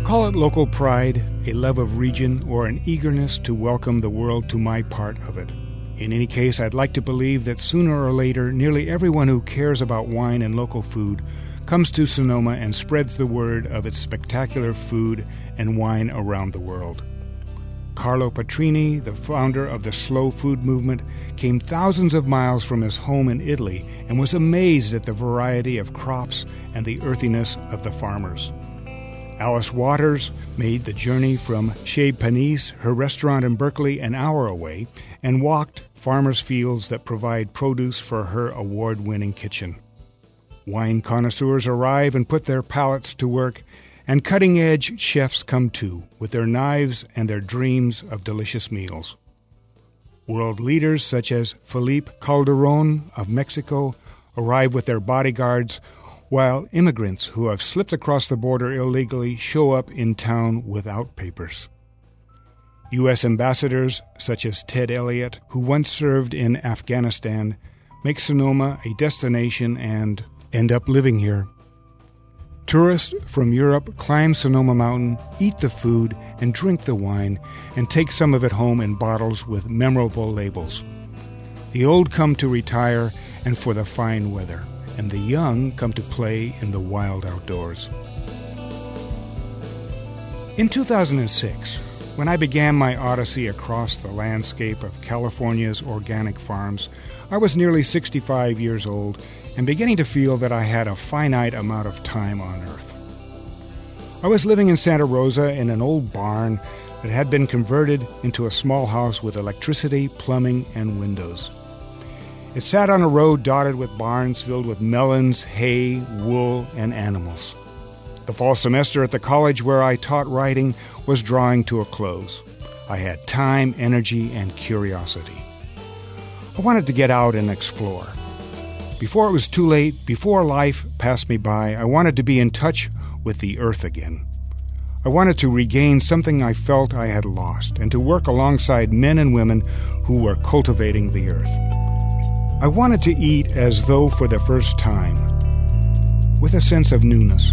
Call it local pride, a love of region, or an eagerness to welcome the world to my part of it. In any case, I'd like to believe that sooner or later, nearly everyone who cares about wine and local food comes to Sonoma and spreads the word of its spectacular food and wine around the world. Carlo Petrini, the founder of the slow food movement, came thousands of miles from his home in Italy and was amazed at the variety of crops and the earthiness of the farmers. Alice Waters made the journey from Chez Panisse, her restaurant in Berkeley, an hour away, and walked farmers' fields that provide produce for her award-winning kitchen. Wine connoisseurs arrive and put their palates to work, and cutting-edge chefs come too, with their knives and their dreams of delicious meals. World leaders such as Felipe Calderón of Mexico arrive with their bodyguards, while immigrants who have slipped across the border illegally show up in town without papers. U.S. ambassadors such as Ted Elliott, who once served in Afghanistan, make Sonoma a destination and end up living here. Tourists from Europe climb Sonoma Mountain, eat the food, and drink the wine, and take some of it home in bottles with memorable labels. The old come to retire and for the fine weather, and the young come to play in the wild outdoors. In 2006, when I began my odyssey across the landscape of California's organic farms, I was nearly 65 years old and beginning to feel that I had a finite amount of time on Earth. I was living in Santa Rosa in an old barn that had been converted into a small house with electricity, plumbing, and windows. It sat on a road dotted with barns filled with melons, hay, wool, and animals. The fall semester at the college where I taught writing was drawing to a close. I had time, energy, and curiosity. I wanted to get out and explore. Before it was too late, before life passed me by, I wanted to be in touch with the earth again. I wanted to regain something I felt I had lost and to work alongside men and women who were cultivating the earth. I wanted to eat as though for the first time, with a sense of newness.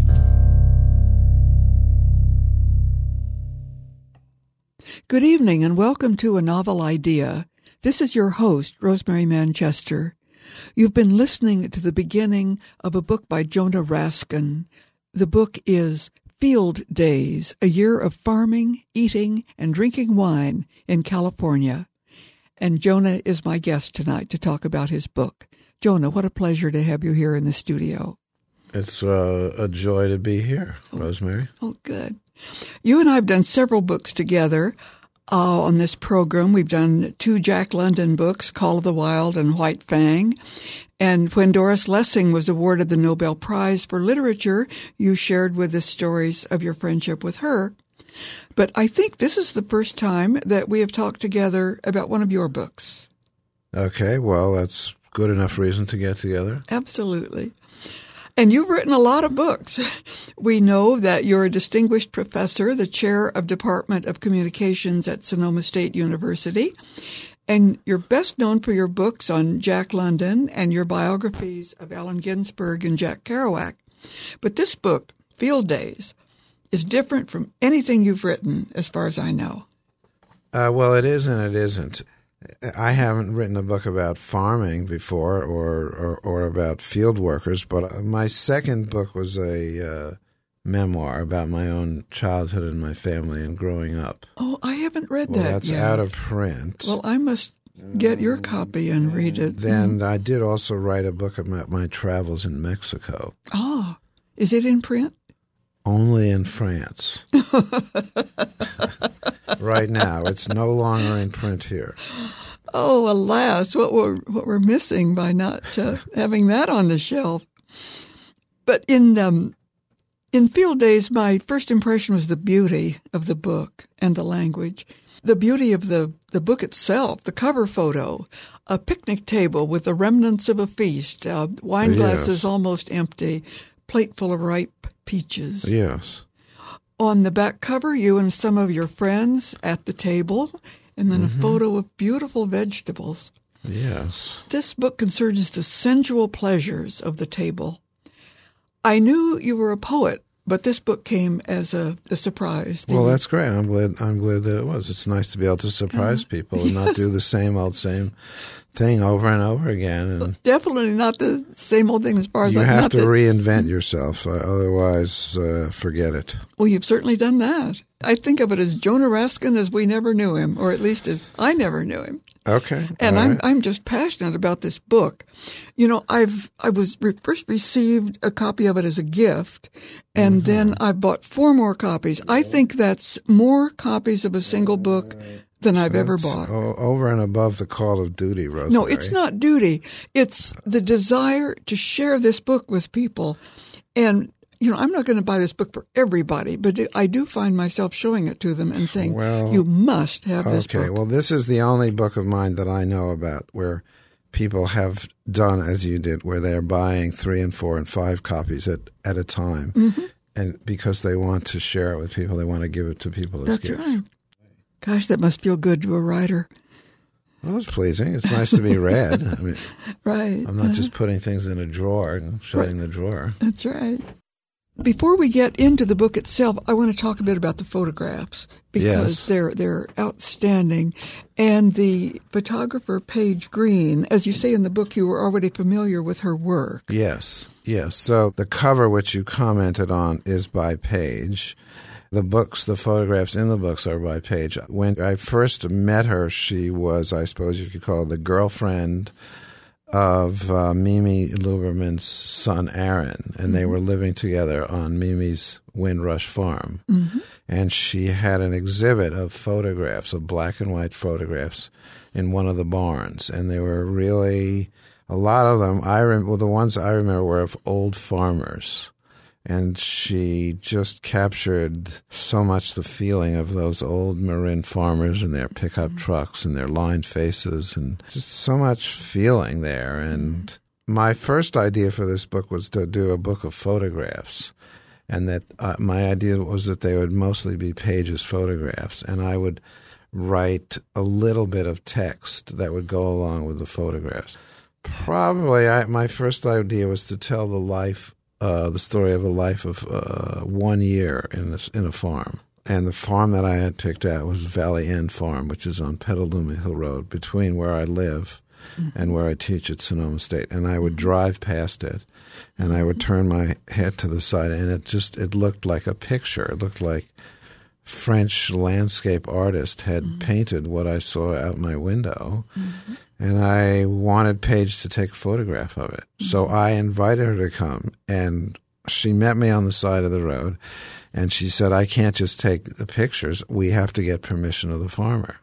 Good evening and welcome to A Novel Idea. This is your host, Rosemary Manchester. You've been listening to the beginning of a book by Jonah Raskin. The book is Field Days, a year of farming, eating, and drinking wine in California. And Jonah is my guest tonight to talk about his book. Jonah, what a pleasure to have you here in the studio. It's a joy to be here, Rosemary. Oh, good. You and I have done several books together. On this program, we've done 2 Jack London books, Call of the Wild and White Fang. And when Doris Lessing was awarded the Nobel Prize for Literature, you shared with us stories of your friendship with her. But I think this is the first time that we have talked together about one of your books. Okay, well, that's good enough reason to get together. Absolutely. And you've written a lot of books. We know that you're a distinguished professor, the chair of Department of Communications at Sonoma State University, and you're best known for your books on Jack London and your biographies of Allen Ginsberg and Jack Kerouac. But this book, Field Days, is different from anything you've written, as far as I know. Well, it is and it isn't. I haven't written a book about farming before or about field workers, but my second book was a memoir about my own childhood and my family and growing up. Oh, I haven't read Well, that that's yet. out of print. Well, I must get your copy and read it. Then I did also write a book about my travels in Mexico. Oh, is it in print? Only in France. Right now. It's no longer in print here. Oh, alas, what we're missing by not having that on the shelf. But in Field Days, my first impression was the beauty of the book and the language. The beauty of the book itself, the cover photo, a picnic table with the remnants of a feast, wine glasses almost empty, plate full of ripe peaches. Yes. On the back cover, you and some of your friends at the table, and then a photo of beautiful vegetables. Yes. This book concerns the sensual pleasures of the table. I knew you were a poet But this book came as a surprise. Well, that's great. I'm glad that it was. It's nice to be able to surprise people and not do the same thing over and over again. And definitely not the same old thing as far as you have to reinvent yourself. Otherwise, forget it. Well, you've certainly done that. I think of it as Jonah Raskin as we never knew him, or at least as I never knew him. Okay. And I'm just passionate about this book. You know, I first received a copy of it as a gift, and then I bought 4 more copies. I think that's more copies of a single book than I've ever bought. Over and above the call of duty, Rosemary. No, it's not duty. It's the desire to share this book with people. And, you know, I'm not going to buy this book for everybody, but I do find myself showing it to them and saying, you must have this book. Okay, well, this is the only book of mine that I know about where people have done as you did, where they're buying 3 and 4 and 5 copies at a time. Mm-hmm. And because they want to share it with people, they want to give it to people as gifts. That's right. Gosh, that must feel good to a writer. Well, it's pleasing. It's nice to be read. I mean, right. I'm not just putting things in a drawer and shutting the drawer. That's right. Before we get into the book itself, I want to talk a bit about the photographs because they're outstanding. And the photographer, Paige Green, as you say in the book, you were already familiar with her work. Yes. So the cover, which you commented on, is by Paige. The photographs in the books are by Paige. When I first met her, she was, I suppose you could call her the girlfriend of Mimi Luberman's son, Aaron, and they were living together on Mimi's Windrush farm. Mm-hmm. And she had an exhibit of photographs, of black and white photographs, in one of the barns. And they were really, a lot of them, the ones I remember were of old farmers. And she just captured so much the feeling of those old Marin farmers and their pickup trucks and their lined faces and just so much feeling there. And my first idea for this book was to do a book of photographs. And that my idea was that they would mostly be Paige's photographs. And I would write a little bit of text that would go along with the photographs. Probably my first idea was to tell the story of a life of 1 year in a farm. And the farm that I had picked out was Valley End Farm, which is on Petaluma Hill Road, between where I live and where I teach at Sonoma State. And I would drive past it, and I would turn my head to the side, and it looked like a picture. It looked like French landscape artist had painted what I saw out my window. Mm-hmm. And I wanted Paige to take a photograph of it. So I invited her to come, and she met me on the side of the road, and she said, I can't just take the pictures. We have to get permission of the farmer.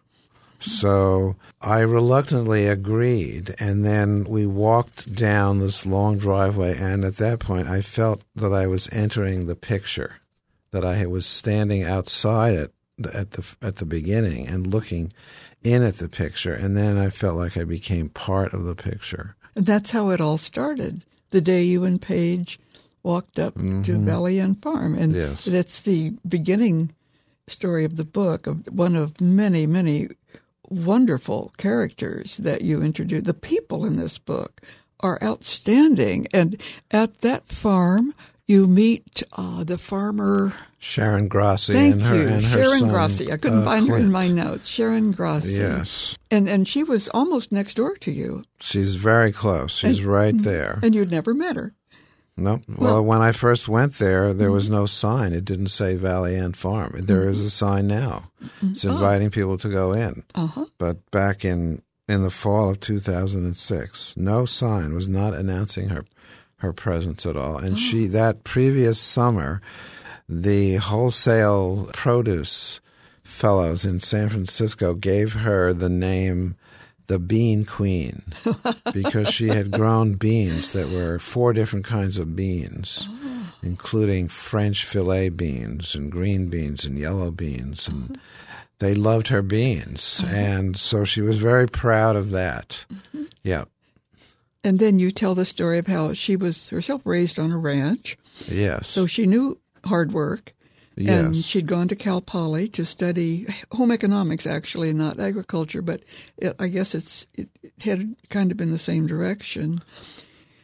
So I reluctantly agreed, and then we walked down this long driveway, and at that point I felt that I was entering the picture, that I was standing outside at the beginning and looking in at the picture, and then I felt like I became part of the picture. And that's how it all started, the day you and Paige walked up to Valley End Farm. And that's the beginning story of the book, of one of many, many wonderful characters that you introduced. The people in this book are outstanding. And at that farm, you meet the farmer... Sharon Grassi. Thank you, and her Sharon son, Grassi. I couldn't find her in my notes. Sharon Grassi. Yes. And she was almost next door to you. She's very close. She's right there. And you'd never met her. No. Well, when I first went there was no sign. It didn't say Valley End Farm. There is a sign now. It's inviting people to go in. Uh-huh. But back in the fall of 2006, no sign, was not announcing her presence at all. And that previous summer, the wholesale produce fellows in San Francisco gave her the name the Bean Queen because she had grown beans that were 4 different kinds of beans, including French filet beans and green beans and yellow beans. And they loved her beans. And so she was very proud of that. Yeah. And then you tell the story of how she was herself raised on a ranch. Yes. So she knew hard work. Yes. And she'd gone to Cal Poly to study home economics, actually, not agriculture, but I guess it had kind of been the same direction.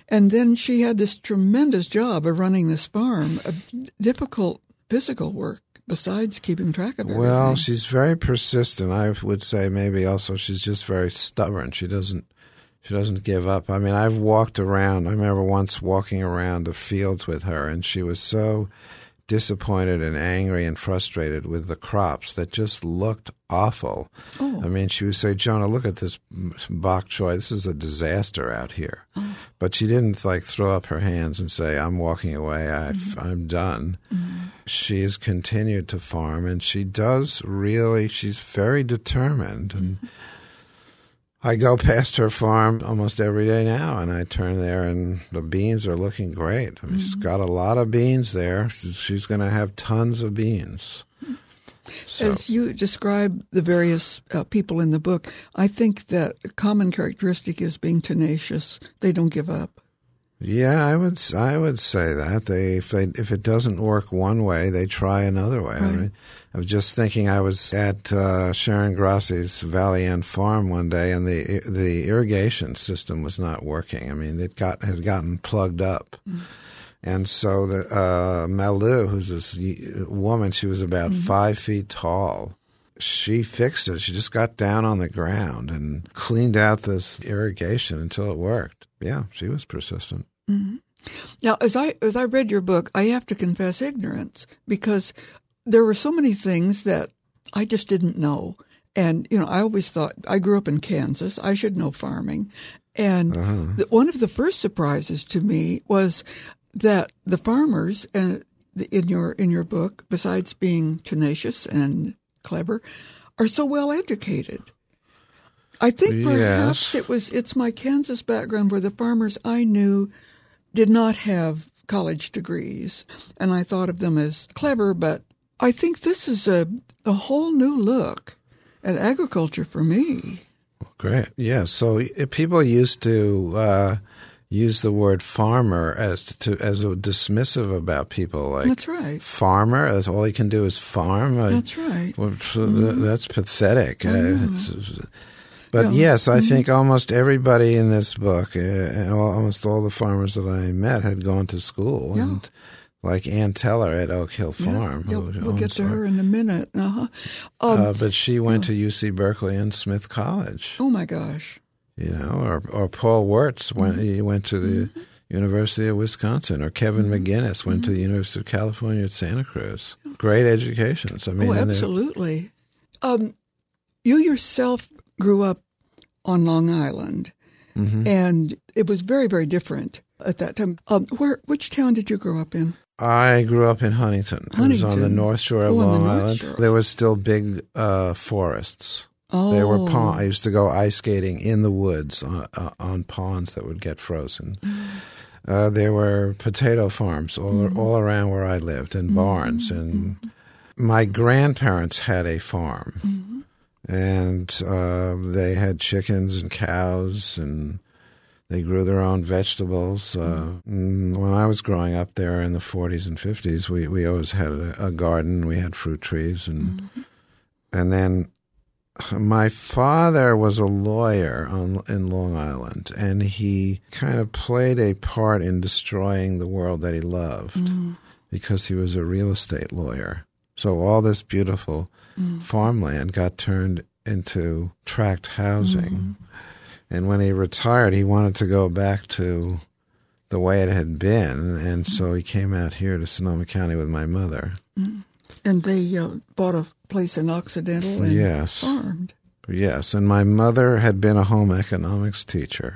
And then she had this tremendous job of running this farm, difficult physical work besides keeping track of everything. Well, she's very persistent. I would say maybe also she's just very stubborn. She doesn't give up. I mean, I've walked around. I remember once walking around the fields with her, and she was so disappointed and angry and frustrated with the crops that just looked awful. Oh. I mean, she would say, Jonah, look at this bok choy. This is a disaster out here. Oh. But she didn't throw up her hands and say, I'm walking away. I'm done. Mm-hmm. She has continued to farm, and she's very determined. And I go past her farm almost every day now, and I turn there, and the beans are looking great. I mean, she's got a lot of beans there. She's going to have tons of beans. So. As you describe the various people in the book, I think that a common characteristic is being tenacious. They don't give up. Yeah, I would say that if it doesn't work one way, they try another way. Right. I mean, I was just thinking, I was at Sharon Grassi's Valley End farm one day, and the irrigation system was not working. I mean, it had gotten plugged up. And so the Malou, who's this woman, she was about 5 feet tall. She fixed it. She just got down on the ground and cleaned out this irrigation until it worked. Yeah, she was persistent. Mm-hmm. Now, as I read your book, I have to confess ignorance, because there were so many things that I just didn't know. And, I always thought, I grew up in Kansas, I should know farming. And one of the first surprises to me was that the farmers in your book, besides being tenacious and clever, are so well educated. I think perhaps it's my Kansas background where the farmers I knew did not have college degrees, and I thought of them as clever, but I think this is a whole new look at agriculture for me. Great. Yeah. So people used to use the word farmer as a dismissive about people. Like, that's right. Farmer, that's all he can do is farm. That's right. That's pathetic. But yes, I think almost everybody in this book, and almost all the farmers that I met, had gone to school. Yeah. And like Ann Teller at Oak Hill Farm. Yeah, we'll get to her in a minute. But she went to UC Berkeley and Smith College. Oh, my gosh. Or Paul Wirtz he went to the University of Wisconsin, or Kevin McGinnis went to the University of California at Santa Cruz. Great educations. I mean, absolutely. You yourself grew up on Long Island, and it was very, very different at that time. Which town did you grow up in? I grew up in Huntington. It was on the North Shore of Long Island. There was still big forests. Oh. There were ponds. I used to go ice skating in the woods on ponds that would get frozen. There were potato farms all around where I lived, and barns. And my grandparents had a farm, and they had chickens and cows, and they grew their own vegetables. When I was growing up there in the 40s and 50s, we always had a garden. We had fruit trees, and then my father was a lawyer in Long Island, and he kind of played a part in destroying the world that he loved because he was a real estate lawyer. So all this beautiful farmland got turned into tract housing. And when he retired, he wanted to go back to the way it had been, and so he came out here to Sonoma County with my mother. And they bought a place in Occidental and farmed. Yes, and my mother had been a home economics teacher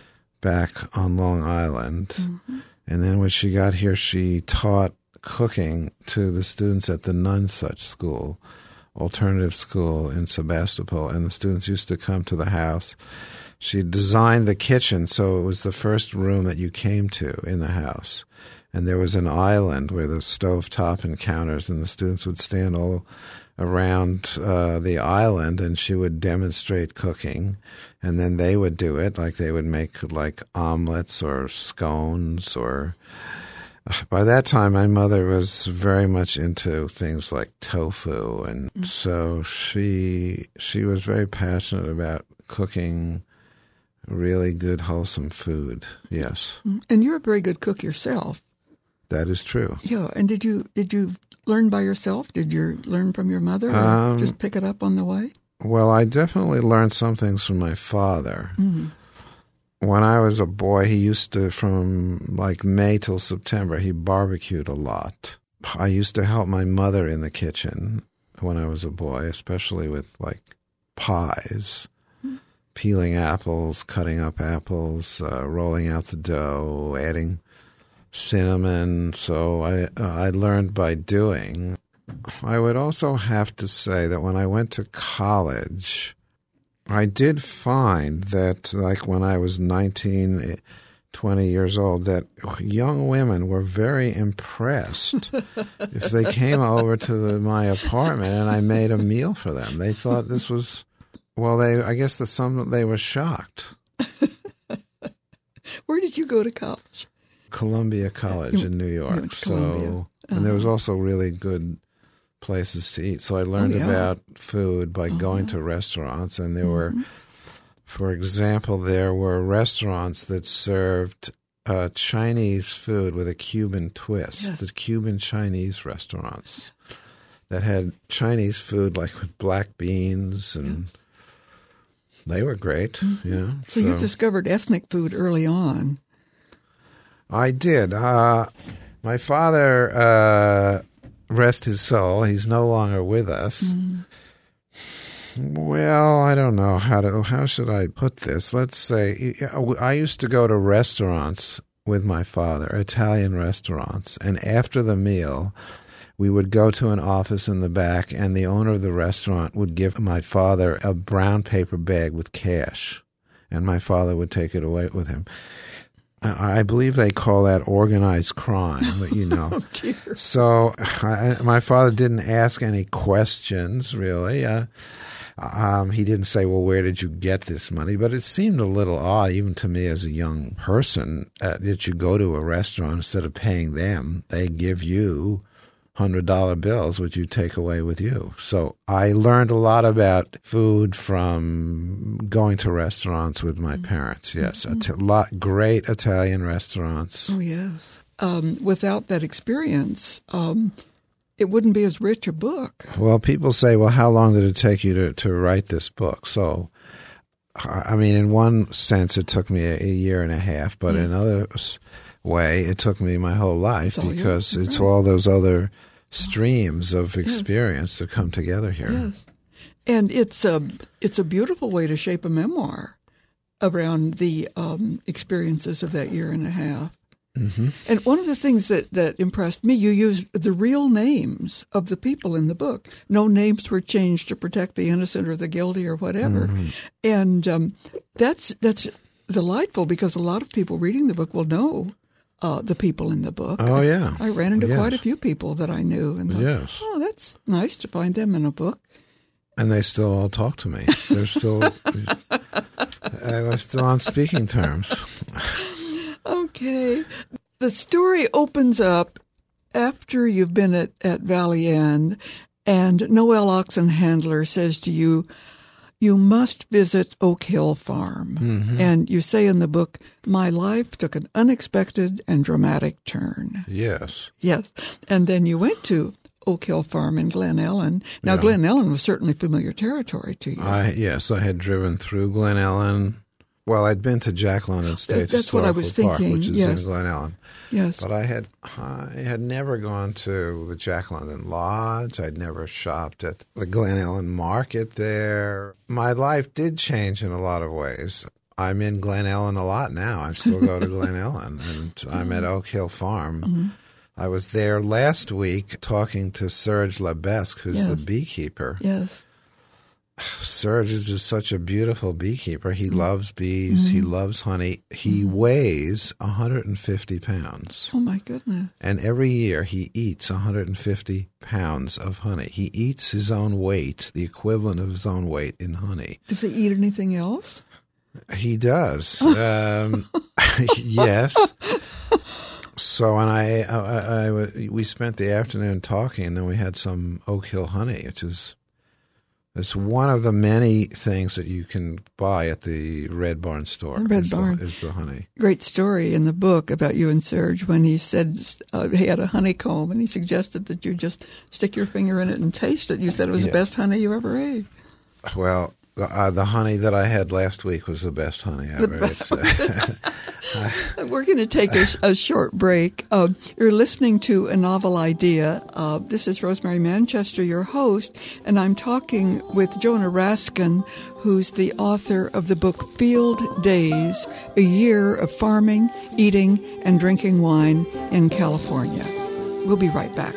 back on Long Island. And then when she got here, she taught cooking to the students at the Nonsuch School, alternative school in Sebastopol, and the students used to come to the house. She designed the kitchen so it was the first room that you came to in the house. And there was an island with a stovetop and counters, and the students would stand all around the island, and she would demonstrate cooking. And then they would do it, like they would make like omelets or scones or... By that time, my mother was very much into things like tofu, and so she was very passionate about cooking really good, wholesome food. Yes. And you're a very good cook yourself. That is true. Yeah. And did you learn by yourself? Did you learn from your mother or just pick it up on the way? Well, I definitely learned some things from my father. Mm-hmm. When I was a boy, he used to, from like May till September, he barbecued a lot. I used to help my mother in the kitchen when I was a boy, especially with like pies, peeling apples, cutting up apples, rolling out the dough, adding cinnamon. So I learned by doing. I would also have to say that when I went to college, I did find that, like when I was 19, 20 years old, that young women were very impressed if they came over to my apartment and I made a meal for them. They thought this was, well, I guess they were shocked. Where did you go to college? Columbia College in New York. So, and there was also really good places to eat. So I learned about food by going to restaurants, and there were, for example, there were restaurants that served Chinese food with a Cuban twist. Yes. The Cuban Chinese restaurants that had Chinese food like with black beans, and they were great. So you discovered ethnic food early on. I did. My father, rest his soul, he's no longer with us. Well, I don't know how should I put this? Let's say I used to go to restaurants with my father, Italian restaurants, and after the meal, we would go to an office in the back, and the owner of the restaurant would give my father a brown paper bag with cash, and my father would take it away with him. I believe they call that organized crime, but So my father didn't ask any questions, really. He didn't say, well, where did you get this money? But it seemed a little odd, even to me as a young person, that you go to a restaurant, instead of paying them, they give you $100 bills, which you take away with you. So I learned a lot about food from going to restaurants with my parents. Yes, great Italian restaurants. Oh, yes. Without that experience, it wouldn't be as rich a book. Well, people say, well, how long did it take you to write this book? So, I mean, in one sense, it took me a year and a half, but in another way, it took me my whole life, because it's all those other streams of experience that come together here. Yes, and it's a beautiful way to shape a memoir around the experiences of that year and a half. Mm-hmm. And one of the things that impressed me, you used the real names of the people in the book. No names were changed to protect the innocent or the guilty or whatever. Mm-hmm. And that's delightful, because a lot of people reading the book will know the people in the book. Oh, yeah. I ran into quite a few people that I knew and thought, oh, that's nice to find them in a book. And they still all talk to me. They're still, we're still on speaking terms. Okay. The story opens up after you've been at Valley End, and Noel Oxenhandler says to you, you must visit Oak Hill Farm. Mm-hmm. And you say in the book, my life took an unexpected and dramatic turn. Yes. Yes. And then you went to Oak Hill Farm in Glen Ellen. Now, Glen Ellen was certainly familiar territory to you. Yes, I had driven through Glen Ellen. Well, I'd been to Jack London State Historical Park, which is in Glen Ellen. Yes. But I had never gone to the Jack London Lodge. I'd never shopped at the Glen Ellen Market there. My life did change in a lot of ways. I'm in Glen Ellen a lot now. I still go to Glen Ellen, and I'm at Oak Hill Farm. Mm-hmm. I was there last week talking to Serge Lebesque, who's the beekeeper. Yes. Serge is just such a beautiful beekeeper. He loves bees. Mm-hmm. He loves honey. He weighs 150 pounds. Oh, my goodness. And every year he eats 150 pounds of honey. He eats his own weight, the equivalent of his own weight in honey. Does he eat anything else? He does. Yes. So, and we spent the afternoon talking, and then we had some Oak Hill honey, which is It's one of the many things that you can buy at the Red Barn store. Red Barn is the honey. Great story in the book about you and Serge when he said he had a honeycomb and he suggested that you just stick your finger in it and taste it. You said it was the best honey you ever ate. Well, the honey that I had last week was the best honey I ever ate. We're going to take a short break. You're listening to A Novel Idea. This is Rosemary Manchester, your host, and I'm talking with Jonah Raskin, who's the author of the book Field Days, A Year of Farming, Eating, and Drinking Wine in California. We'll be right back.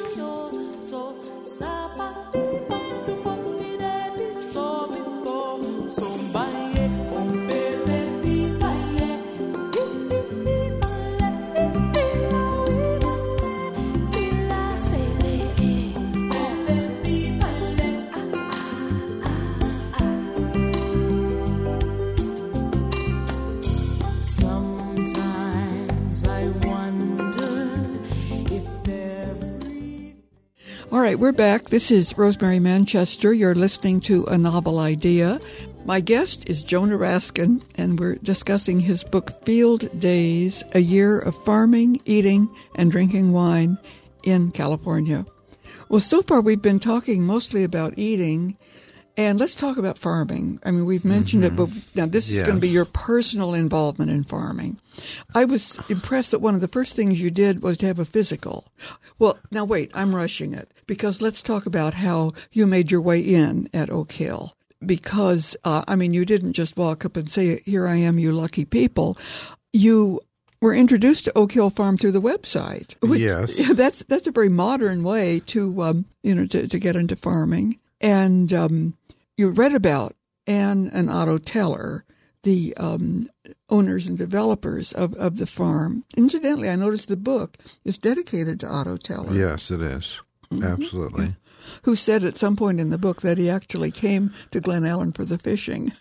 All right, we're back. This is Rosemary Manchester. You're listening to A Novel Idea. My guest is Jonah Raskin, and we're discussing his book, Field Days, A Year of Farming, Eating, and Drinking Wine in California. Well, so far we've been talking mostly about eating, and let's talk about farming. I mean, we've mentioned it, but now this is going to be your personal involvement in farming. I was impressed that one of the first things you did was to have a physical. Well, now wait, I'm rushing it, because let's talk about how you made your way in at Oak Hill. Because, you didn't just walk up and say, "Here I am, you lucky people." You were introduced to Oak Hill Farm through the website. Yes. That's a very modern way to get into farming. And you read about Ann and Otto Teller, the owners and developers of the farm. Incidentally, I noticed the book is dedicated to Otto Teller. Yes, it is. Mm-hmm. Absolutely. Yeah. Who said at some point in the book that he actually came to Glen Ellen for the fishing.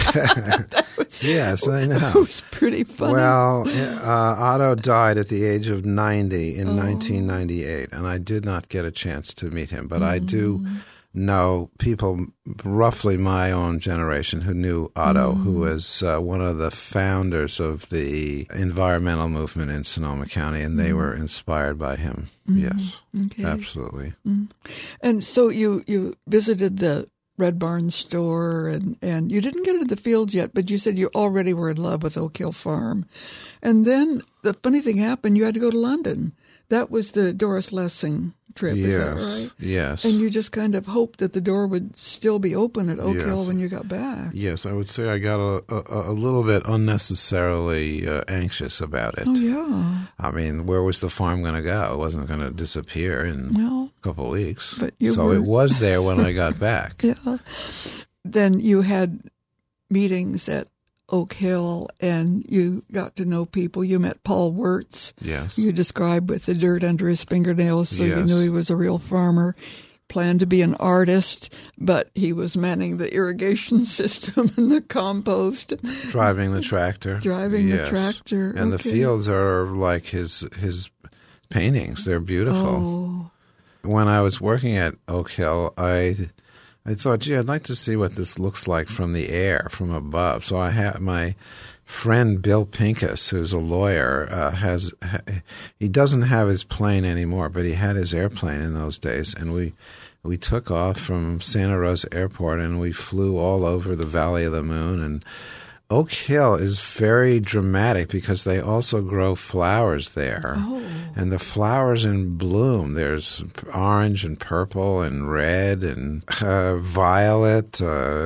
Yes, I know. It was pretty funny. Well, Otto died at the age of 90 in 1998, and I did not get a chance to meet him, but I do know people roughly my own generation who knew Otto, who was one of the founders of the environmental movement in Sonoma County, and they were inspired by him. Yes, absolutely. And so you visited the Red Barn store, and you didn't get into the fields yet, but you said you already were in love with Oak Hill Farm. And then the funny thing happened, you had to go to London. That was the Doris Lessing trip, is that right? Yes. And you just kind of hoped that the door would still be open at Oak Hill when you got back. Yes, I would say I got a little bit unnecessarily anxious about it. Oh, yeah. I mean, where was the farm going to go? It wasn't going to disappear in a couple of weeks. But it was there when I got back. Yeah. Then you had meetings at Oak Hill, and you got to know people. You met Paul Wirtz. Yes. You described with the dirt under his fingernails, so you knew he was a real farmer. Planned to be an artist, but he was manning the irrigation system and the compost. Driving the tractor. The tractor. And the fields are like his paintings. They're beautiful. Oh. When I was working at Oak Hill, I thought, gee, I'd like to see what this looks like from the air, from above. So I had my friend Bill Pincus, who's a lawyer, he doesn't have his plane anymore, but he had his airplane in those days, and we took off from Santa Rosa Airport, and we flew all over the Valley of the Moon. And Oak Hill is very dramatic because they also grow flowers there. Oh. And the flowers in bloom. There's orange and purple and red and violet,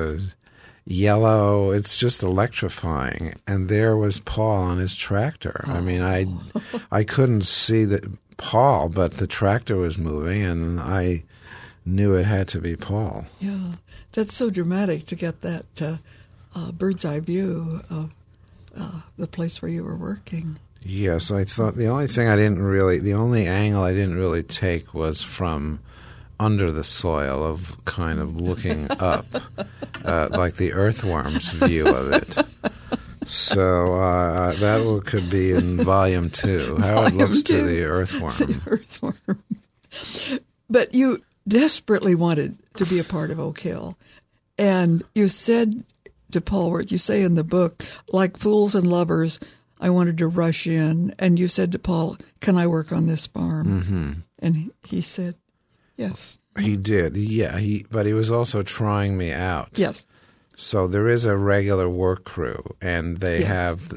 yellow. It's just electrifying. And there was Paul on his tractor. Oh. I mean, I couldn't see Paul, but the tractor was moving, and I knew it had to be Paul. Yeah, that's so dramatic to get that bird's eye view of the place where you were working. Yes, I thought the only angle I didn't really take was from under the soil, of kind of looking up, like the earthworm's view of it. So that could be in volume 2, how it looks to the earthworm. The earthworm. But you desperately wanted to be a part of Oak Hill. And you said to Paul Worth, you say in the book, like fools and lovers, I wanted to rush in. And you said to Paul, can I work on this farm? Mm-hmm. And he said, yes. He did, yeah. But he was also trying me out. Yes. So there is a regular work crew, and they have...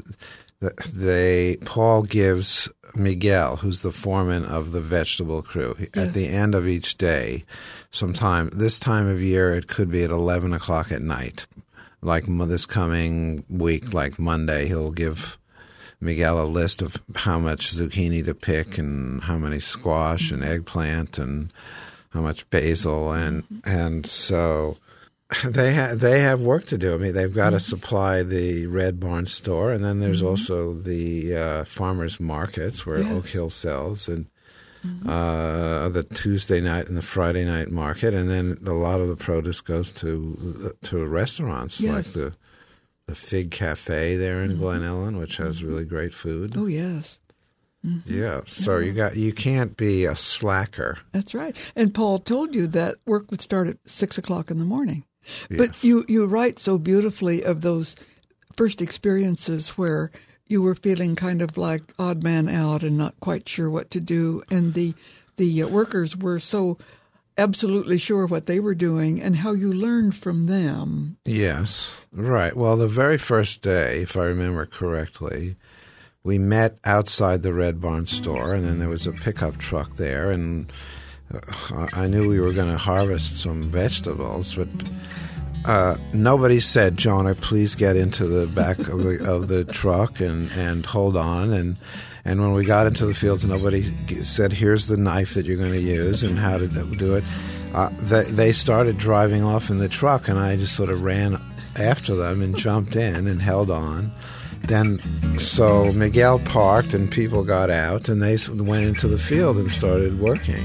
Paul gives Miguel, who's the foreman of the vegetable crew, at the end of each day, this time of year, it could be at 11 o'clock at night. Like this coming week, like Monday, he'll give Miguel a list of how much zucchini to pick and how many squash and eggplant and how much basil. And so... They have work to do. I mean, they've got to supply the Red Barn store, and then there's also the farmers markets where Oak Hill sells, and the Tuesday night and the Friday night market, and then a lot of the produce goes to restaurants like the Fig Cafe there in Glen Ellen, which has really great food. Oh yes. Mm-hmm. Yeah, so you can't be a slacker. That's right. And Paul told you that work would start at 6 o'clock in the morning. Yes. But you write so beautifully of those first experiences where you were feeling kind of like odd man out and not quite sure what to do, and the workers were so absolutely sure what they were doing, and how you learned from them. Yes, right. Well, the very first day, if I remember correctly, we met outside the Red Barn store, and then there was a pickup truck there, and I knew we were going to harvest some vegetables, but nobody said, Jonah, please get into the back of the truck and hold on. And when we got into the fields, nobody said, here's the knife that you're going to use and how to do it. They started driving off in the truck, and I just sort of ran after them and jumped in and held on. Then, so Miguel parked and people got out, and they went into the field and started working.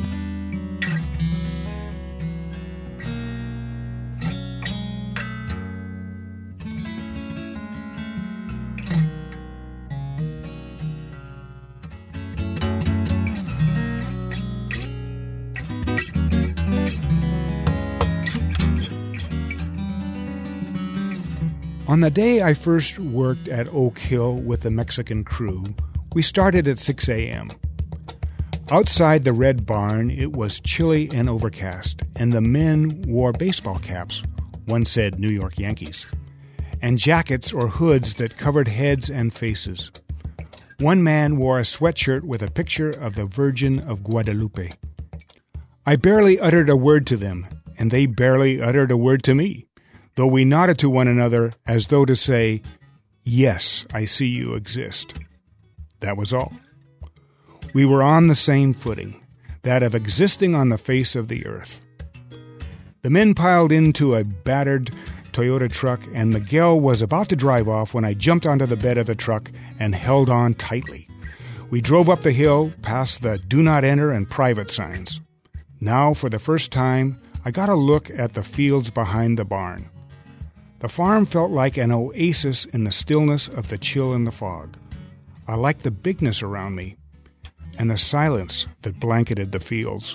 On the day I first worked at Oak Hill with the Mexican crew, we started at 6 a.m. Outside the Red Barn, it was chilly and overcast, and the men wore baseball caps, one said New York Yankees, and jackets or hoods that covered heads and faces. One man wore a sweatshirt with a picture of the Virgin of Guadalupe. I barely uttered a word to them, and they barely uttered a word to me, though we nodded to one another as though to say, yes, I see you exist. That was all. We were on the same footing, that of existing on the face of the earth. The men piled into a battered Toyota truck, and Miguel was about to drive off when I jumped onto the bed of the truck and held on tightly. We drove up the hill past the Do Not Enter and Private signs. Now, for the first time, I got a look at the fields behind the barn. The farm felt like an oasis in the stillness of the chill and the fog. I liked the bigness around me and the silence that blanketed the fields.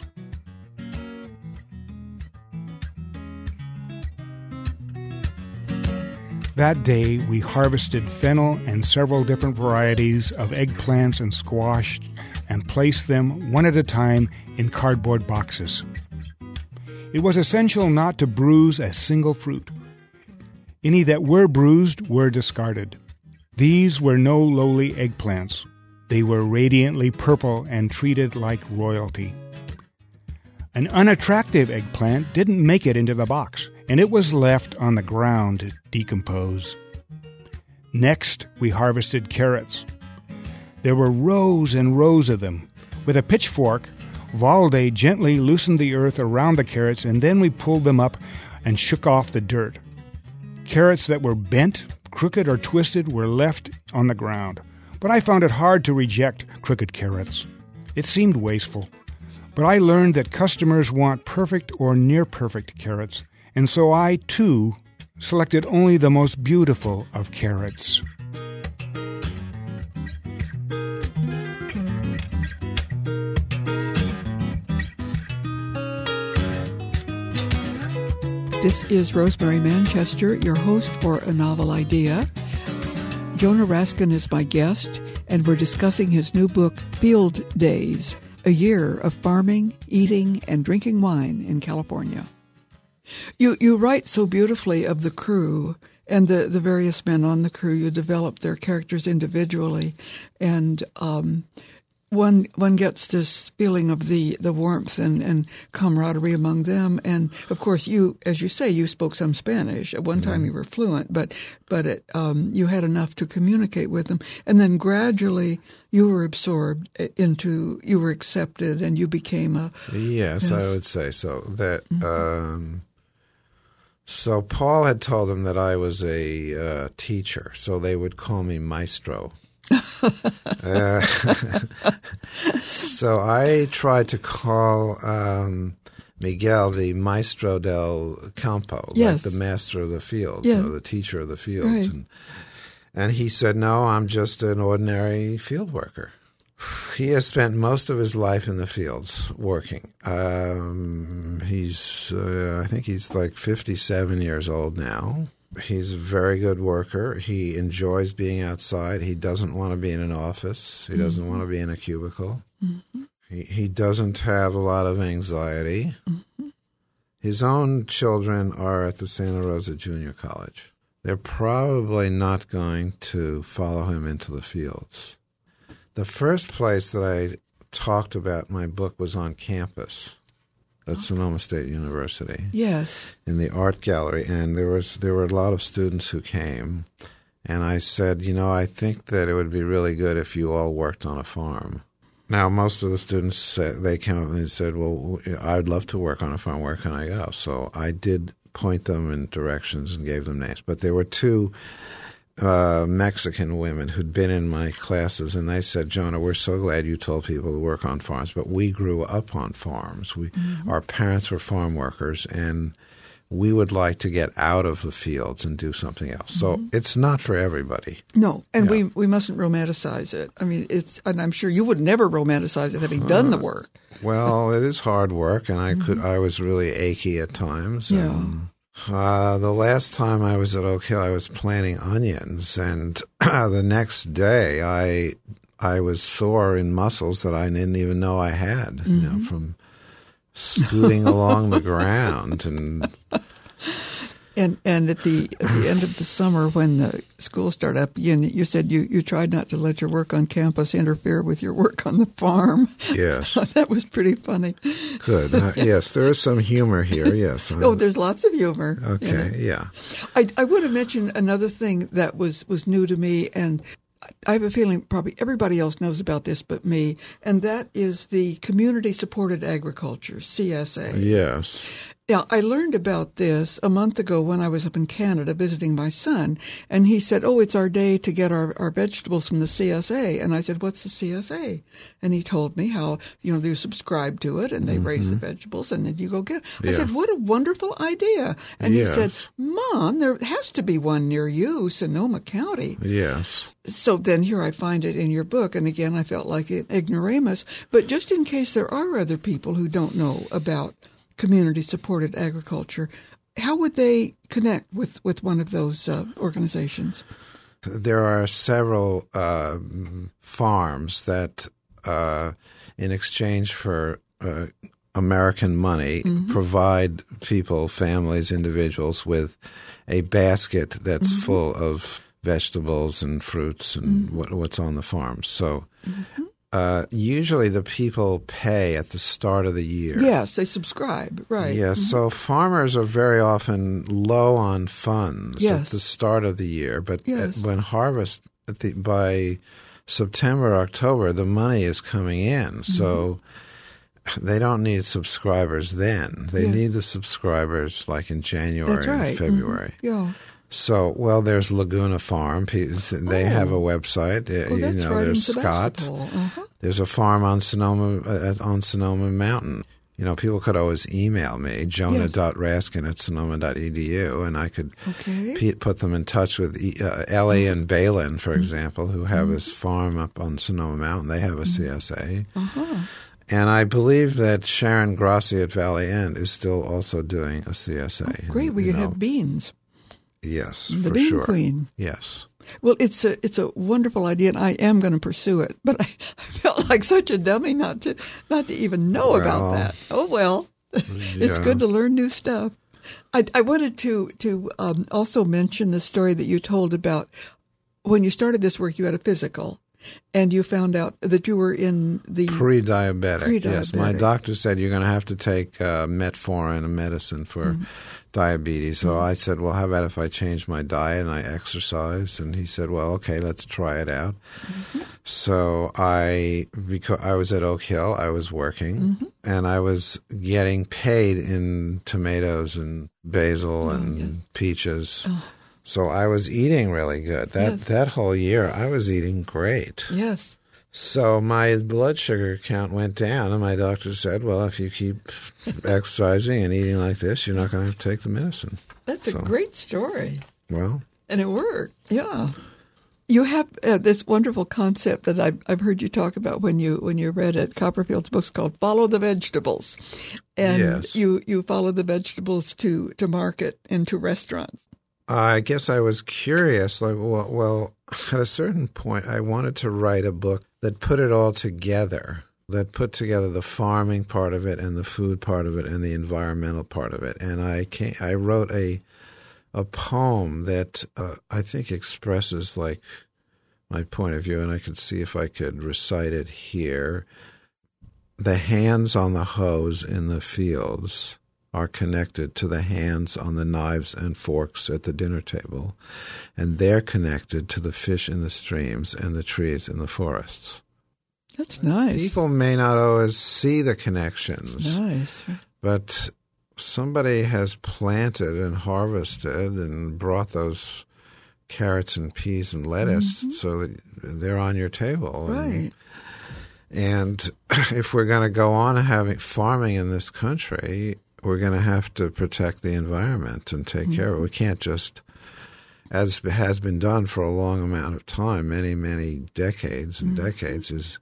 That day, we harvested fennel and several different varieties of eggplants and squash and placed them one at a time in cardboard boxes. It was essential not to bruise a single fruit. Any that were bruised were discarded. These were no lowly eggplants. They were radiantly purple and treated like royalty. An unattractive eggplant didn't make it into the box, and it was left on the ground to decompose. Next, we harvested carrots. There were rows and rows of them. With a pitchfork, Valde gently loosened the earth around the carrots, and then we pulled them up and shook off the dirt. Carrots that were bent, crooked, or twisted were left on the ground, but I found it hard to reject crooked carrots. It seemed wasteful. But I learned that customers want perfect or near-perfect carrots, and so I, too, selected only the most beautiful of carrots. This is Rosemary Manchester, your host for A Novel Idea. Jonah Raskin is my guest, and we're discussing his new book, Field Days, a year of farming, eating, and drinking wine in California. You write so beautifully of the crew and the various men on the crew. You develop their characters individually, and one gets this feeling of the warmth and camaraderie among them. And of course, you, as you say, you spoke some Spanish. At one time, you were fluent, but you had enough to communicate with them. And then gradually, you were absorbed into, you were accepted, and you became a. Yes, I would say so. That. So Paul had told them that I was a teacher, so they would call me maestro. So I tried to call Miguel the maestro del campo, yes. like the master of the fields, yeah. or the teacher of the fields. Right. And he said, no, I'm just an ordinary field worker. He has spent most of his life in the fields working. I think he's like 57 years old now. He's a very good worker. He enjoys being outside. He doesn't want to be in an office. He doesn't want to be in a cubicle. Mm-hmm. He doesn't have a lot of anxiety. Mm-hmm. His own children are at the Santa Rosa Junior College. They're probably not going to follow him into the fields. The first place that I talked about my book was on campus at Sonoma State University. Yes. In the art gallery, and there were a lot of students who came, and I said, I think that it would be really good if you all worked on a farm. Now, most of the students said, they came up and they said, well, I'd love to work on a farm. Where can I go? So I did point them in directions and gave them names. But there were two Mexican women who'd been in my classes, and they said, Jonah, we're so glad you told people to work on farms, but we grew up on farms. Our parents were farm workers, and we would like to get out of the fields and do something else. So it's not for everybody. No, and we mustn't romanticize it. I mean, and I'm sure you would never romanticize it having done the work. Well, it is hard work, and I was really achy at times. Yeah. And, the last time I was at Oak Hill, I was planting onions, and the next day I was sore in muscles that I didn't even know I had, from scooting along the ground. And at the end of the summer, when the school started up again, you said you tried not to let your work on campus interfere with your work on the farm. Yes. That was pretty funny. Good. Yes, there is some humor here, yes. There's lots of humor. Okay, yeah. I would have mentioned another thing that was new to me, and I have a feeling probably everybody else knows about this but me, and that is the Community-Supported Agriculture, CSA. Yes. Now, I learned about this a month ago when I was up in Canada visiting my son, and he said, it's our day to get our vegetables from the CSA. And I said, what's the CSA? And he told me how, you subscribe to it, and they raise the vegetables, and then you go get it. I said, what a wonderful idea. And he said, Mom, there has to be one near you, Sonoma County. Yes. So then here I find it in your book, and again, I felt like an ignoramus. But just in case there are other people who don't know about community-supported agriculture, how would they connect with one of those organizations? There are several farms that, in exchange for American money, provide people, families, individuals with a basket that's full of vegetables and fruits and what's on the farm. So usually the people pay at the start of the year. Yes, they subscribe, right. Yes, so farmers are very often low on funds at the start of the year, but when harvest, by September, October, the money is coming in. So they don't need subscribers then. They need the subscribers like in January and February. Yeah. So, there's Laguna Farm. They have a website. There's Scott. There's a farm on Sonoma Mountain. People could always email me, jonah.raskin@sonoma.edu, and I could put them in touch with Ellie and Balin, for example, who have this farm up on Sonoma Mountain. They have a CSA. And I believe that Sharon Grassi at Valley End is still also doing a CSA. Oh, great. We could have beans. Yes, The for Bean sure. Queen. Yes. Well, it's a wonderful idea, and I am going to pursue it. But I felt like such a dummy not to even know about that. Oh well, it's good to learn new stuff. I wanted to also mention the story that you told about when you started this work. You had a physical, and you found out that you were in the pre-diabetic. Yes, my doctor said you're going to have to take metformin, a medicine for diabetes. So I said, well, how about if I change my diet and I exercise? And he said, well, okay, let's try it out. So because I was at Oak Hill, I was working, and I was getting paid in tomatoes and basil and peaches. So I was eating really good. That whole year, I was eating great. Yes. So my blood sugar count went down, and my doctor said, well, if you keep exercising and eating like this, you're not going to have to take the medicine. That's a great story. Well. And it worked, yeah. You have this wonderful concept that I've heard you talk about when you read at Copperfield's books called "Follow the Vegetables," and you follow the vegetables to market and to restaurants. I guess I was curious. Like, well, at a certain point, I wanted to write a book that put it all together. That put together the farming part of it and the food part of it and the environmental part of it. And I wrote a poem that I think expresses like my point of view, and I could see if I could recite it here. The hands on the hoes in the fields are connected to the hands on the knives and forks at the dinner table, and they're connected to the fish in the streams and the trees in the forests. That's nice. People may not always see the connections. That's nice. But somebody has planted and harvested and brought those carrots and peas and lettuce so that they're on your table. Right. And if we're going to go on having farming in this country, we're going to have to protect the environment and take care of it. We can't just, as has been done for a long amount of time, many, many decades and decades,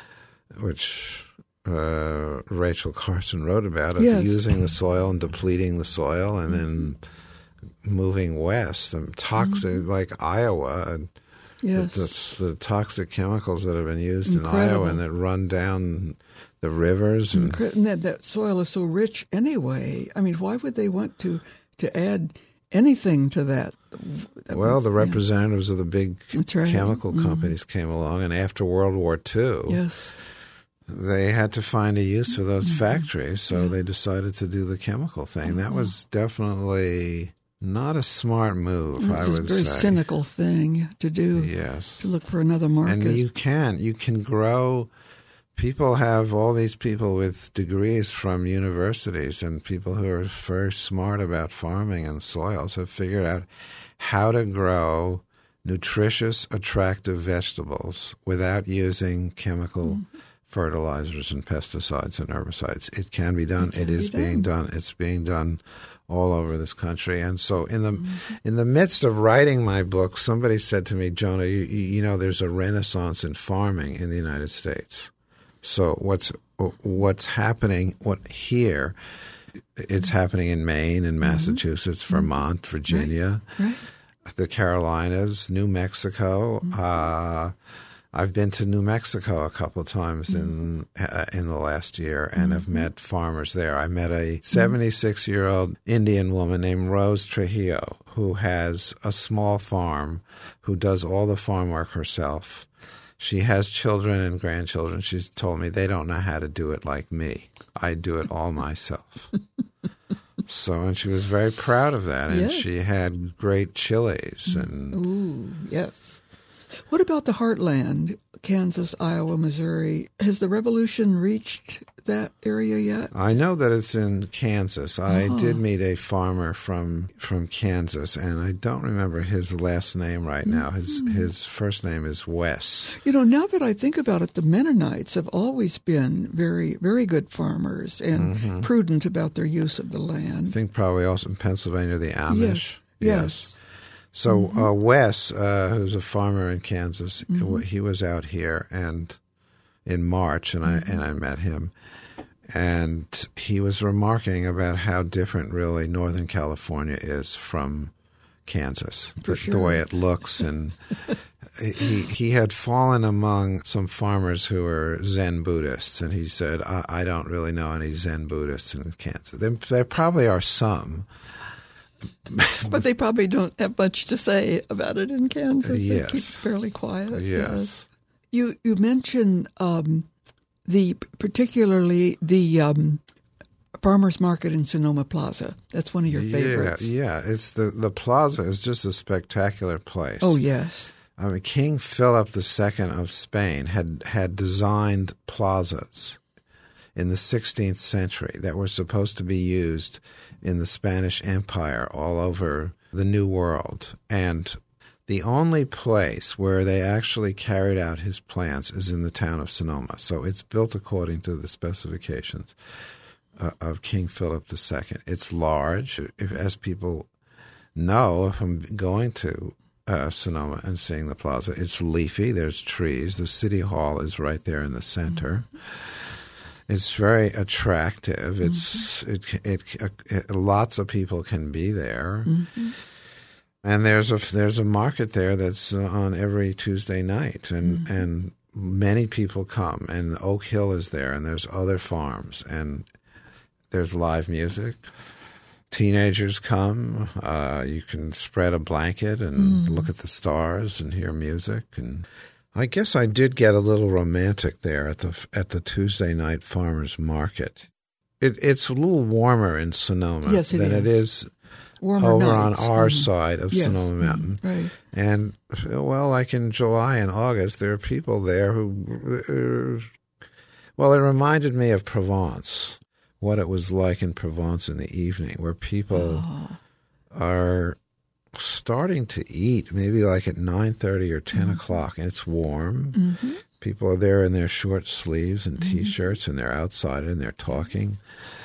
which Rachel Carson wrote about, of using the soil and depleting the soil and then moving west. And toxic, like Iowa, and the toxic chemicals that have been used in Iowa and that run down the rivers. And that soil is so rich anyway. I mean, why would they want to add anything to that? Well, the representatives of the big chemical companies came along, and after World War II, they had to find a use for those factories, so they decided to do the chemical thing. That was definitely not a smart move, I would say. It's a very cynical thing to do. Yes. To look for another market. And you can grow. People have all these people with degrees from universities, and people who are very smart about farming and soils have figured out how to grow nutritious, attractive vegetables without using chemical fertilizers and pesticides and herbicides. It can be done. It is being done. It's being done all over this country. And so in the midst of writing my book, somebody said to me, Jonah, you know, there's a renaissance in farming in the United States. So what's happening here, it's happening in Maine and Massachusetts, Vermont, Virginia, the Carolinas, New Mexico. I've been to New Mexico a couple of times in the last year and have met farmers there. I met a 76-year-old Indian woman named Rose Trujillo who has a small farm, who does all the farm work herself. She has children and grandchildren. She's told me they don't know how to do it like me. I do it all myself. And she was very proud of that. And she had great chilies. Ooh, yes. What about the heartland, Kansas, Iowa, Missouri? Has the revolution reached that area yet? I know that it's in Kansas. I did meet a farmer from Kansas, and I don't remember his last name right now. His first name is Wes. You know, now that I think about it, the Mennonites have always been very, very good farmers and prudent about their use of the land. I think probably also in Pennsylvania, the Amish. Yes. So Wes, who's a farmer in Kansas, he was out here, and in March, and I met him. And he was remarking about how different really Northern California is from Kansas, the way it looks. And he had fallen among some farmers who are Zen Buddhists, and he said, I don't really know any Zen Buddhists in Kansas. There probably are some. But they probably don't have much to say about it in Kansas. Yes. They keep fairly quiet. Yes. You mentioned particularly the farmers market in Sonoma Plaza. That's one of your favorites. Yeah. It's the plaza is just a spectacular place. Oh, yes. I mean, King Philip II of Spain had designed plazas in the 16th century that were supposed to be used in the Spanish Empire all over the New World. And the only place where they actually carried out his plans is in the town of Sonoma. So it's built according to the specifications of King Philip II. It's large. As people know, if I'm going to Sonoma and seeing the plaza, it's leafy. There's trees. The city hall is right there in the center. Mm-hmm. It's very attractive. It's lots of people can be there. Mm-hmm. And there's a market there that's on every Tuesday night, and many people come. And Oak Hill is there, and there's other farms, and there's live music. Teenagers come. You can spread a blanket and look at the stars and hear music. And I guess I did get a little romantic there at the Tuesday night farmers market. It's a little warmer in Sonoma than it is warmer over nights. On our side of Sonoma Mountain. Right. And, well, like in July and August, there are people there who, well, it reminded me of Provence, what it was like in Provence in the evening, where people are starting to eat, maybe like at 9:30 or 10 o'clock, and it's warm. Mm-hmm. People are there in their short sleeves and T-shirts, and they're outside and they're talking.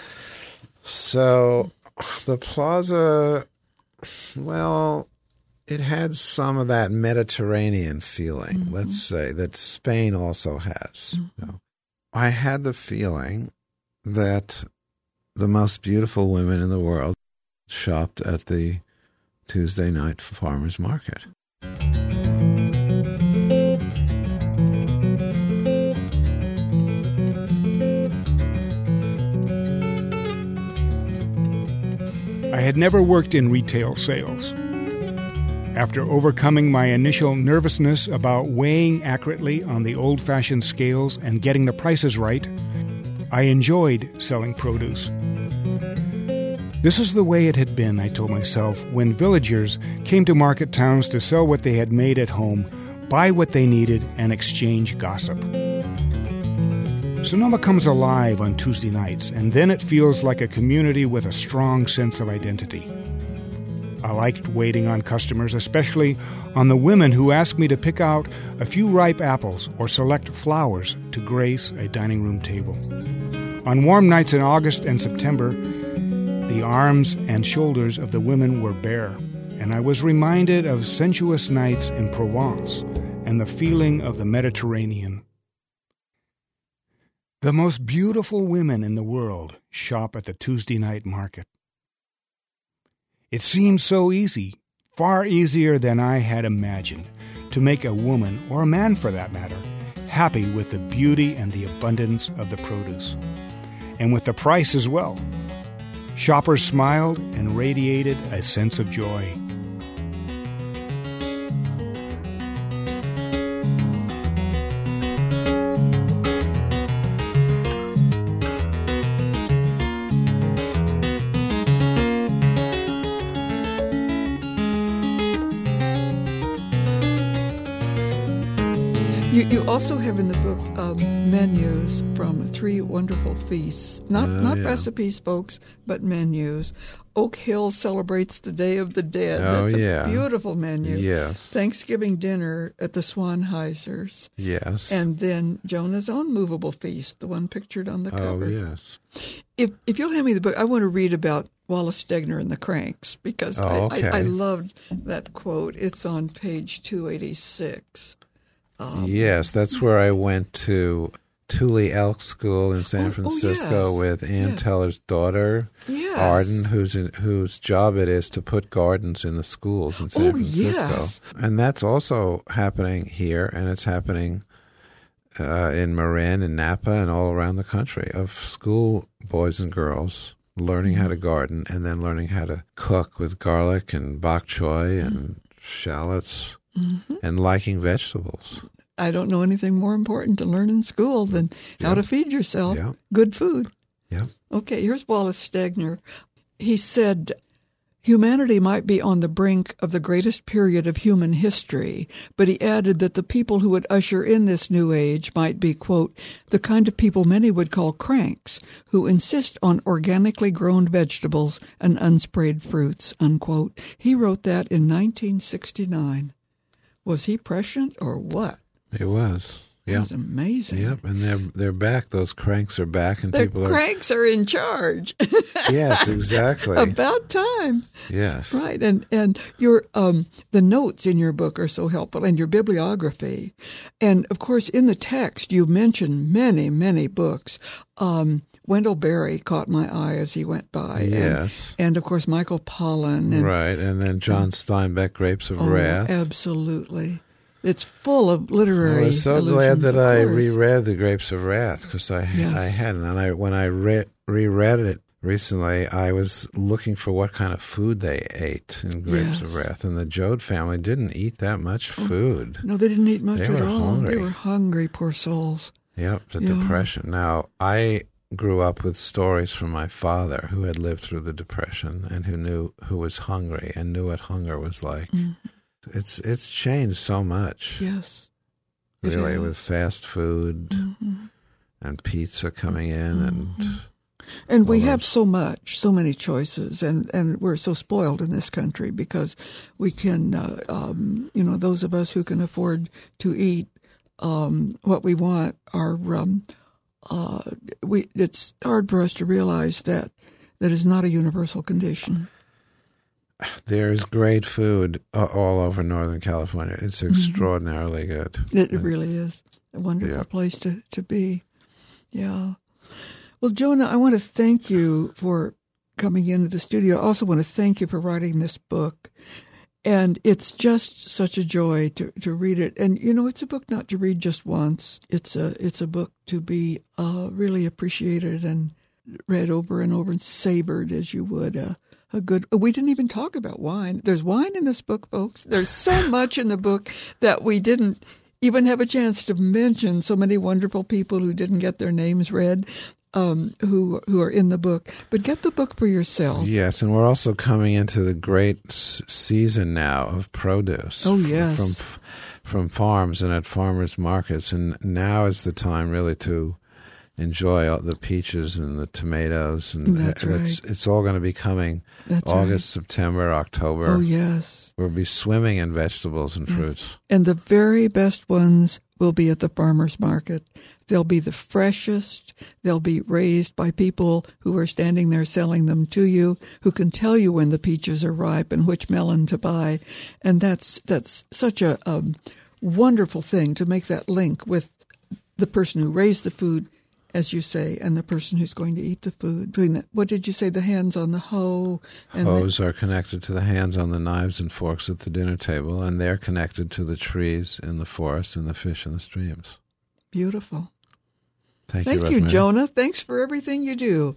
So the plaza, well, it had some of that Mediterranean feeling, let's say, that Spain also has. You know, I had the feeling that the most beautiful women in the world shopped at the Tuesday night farmers market. I had never worked in retail sales. After overcoming my initial nervousness about weighing accurately on the old-fashioned scales and getting the prices right, I enjoyed selling produce. This is the way it had been, I told myself, when villagers came to market towns to sell what they had made at home, buy what they needed, and exchange gossip. Sonoma comes alive on Tuesday nights, and then it feels like a community with a strong sense of identity. I liked waiting on customers, especially on the women who asked me to pick out a few ripe apples or select flowers to grace a dining room table. On warm nights in August and September, the arms and shoulders of the women were bare, and I was reminded of sensuous nights in Provence and the feeling of the Mediterranean. The most beautiful women in the world shop at the Tuesday night market. It seemed so easy, far easier than I had imagined, to make a woman, or a man for that matter, happy with the beauty and the abundance of the produce, and with the price as well. Shoppers smiled and radiated a sense of joy. You also have in the book menus from 3 wonderful feasts. Not recipes, folks, but menus. Oak Hill celebrates the Day of the Dead. That's a beautiful menu. Yes. Thanksgiving dinner at the Swanheisers. Yes. And then Jonah's own movable feast, the one pictured on the cover. Oh, yes. If you'll hand me the book, I want to read about Wallace Stegner and the Cranks, because I loved that quote. It's on page 286. Yes, that's where I went to Thule Elk School in San Francisco yes. with Ann Teller's daughter, Yes. Arden, whose job it is to put gardens in the schools in San Francisco. Yes. And that's also happening here, and it's happening in Marin and Napa and all around the country, of school boys and girls learning how to garden and then learning how to cook with garlic and bok choy and shallots and liking vegetables. I don't know anything more important to learn in school than how to feed yourself good food. Yeah. Okay, here's Wallace Stegner. He said, humanity might be on the brink of the greatest period of human history, but he added that the people who would usher in this new age might be, quote, the kind of people many would call cranks, who insist on organically grown vegetables and unsprayed fruits, unquote. He wrote that in 1969. Was he prescient or what? It was. That was amazing. Yep, and they're back. Those cranks are back, and people cranks are in charge. Yes, exactly. About time. Yes. Right, and your the notes in your book are so helpful, and your bibliography, and of course in the text you mention many books. Wendell Berry caught my eye as he went by. Yes. And of course Michael Pollan. Right, and then John Steinbeck, Grapes of Wrath. Absolutely. It's full of literary I was so glad allusions, that of I course. reread The Grapes of Wrath, because I hadn't. And when I reread it recently, I was looking for what kind of food they ate in Grapes of Wrath. And the Joad family didn't eat that much food. No, they didn't eat much They at were all. hungry. They were hungry, poor souls. Yep, the Depression. Now, I grew up with stories from my father, who had lived through the Depression and who was hungry and knew what hunger was like. It's changed so much. Yes. Really, with fast food and pizza coming in and we have so many choices, and we're so spoiled in this country because we can, those of us who can afford to eat what we want are, it's hard for us to realize that is not a universal condition. There's great food all over Northern California. It's extraordinarily good. It really is a wonderful place to be. Yeah. Well, Jonah, I want to thank you for coming into the studio. I also want to thank you for writing this book. And it's just such a joy to read it. And, it's a book not to read just once. It's a book to be really appreciated and read over and over and savored as you would we didn't even talk about wine. There's wine in this book, folks. There's so much in the book that we didn't even have a chance to mention. So many wonderful people who didn't get their names read, who are in the book. But get the book for yourself. Yes, and we're also coming into the great season now of produce. Oh, yes. From farms and at farmers markets. And now is the time really to enjoy all the peaches and the tomatoes, and that's right. It's all going to be coming. That's August, right. September, October. Oh, yes. We'll be swimming in vegetables and fruits. And the very best ones will be at the farmer's market. They'll be the freshest. They'll be raised by people who are standing there selling them to you, who can tell you when the peaches are ripe and which melon to buy. And that's such a wonderful thing to make that link with the person who raised the food, as you say, and the person who's going to eat the food. Doing that, what did you say? The hands on the hoe. And hoes are connected to the hands on the knives and forks at the dinner table, and they're connected to the trees in the forest and the fish in the streams. Beautiful. Thank you, Rosemary. Jonah. Thanks for everything you do.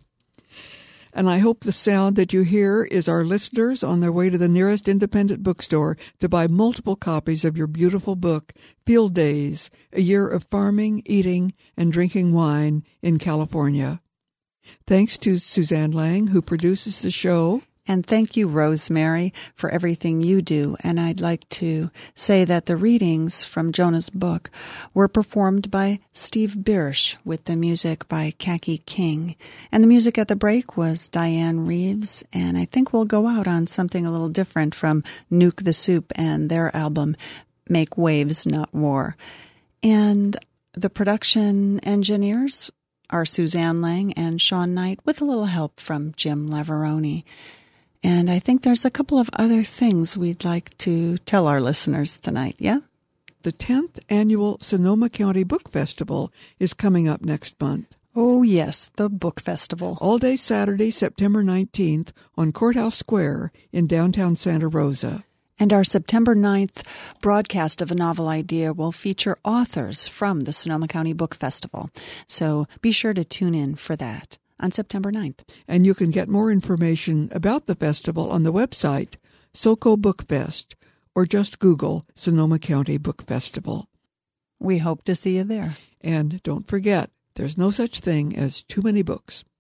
And I hope the sound that you hear is our listeners on their way to the nearest independent bookstore to buy multiple copies of your beautiful book, Field Days, A Year of Farming, Eating, and Drinking Wine in California. Thanks to Suzanne Lang, who produces the show. And thank you, Rosemary, for everything you do. And I'd like to say that the readings from Jonah's book were performed by Steve Birish with the music by Kaki King. And the music at the break was Diane Reeves. And I think we'll go out on something a little different from Nuke the Soup and their album, Make Waves, Not War. And the production engineers are Suzanne Lang and Sean Knight, with a little help from Jim Lavaroni. And I think there's a couple of other things we'd like to tell our listeners tonight, yeah? The 10th Annual Sonoma County Book Festival is coming up next month. Oh, yes, the Book Festival. All day Saturday, September 19th on Courthouse Square in downtown Santa Rosa. And our September 9th broadcast of A Novel Idea will feature authors from the Sonoma County Book Festival. So be sure to tune in for that on September 9th. And you can get more information about the festival on the website SoCo Book Fest, or just Google Sonoma County Book Festival. We hope to see you there. And don't forget, there's no such thing as too many books.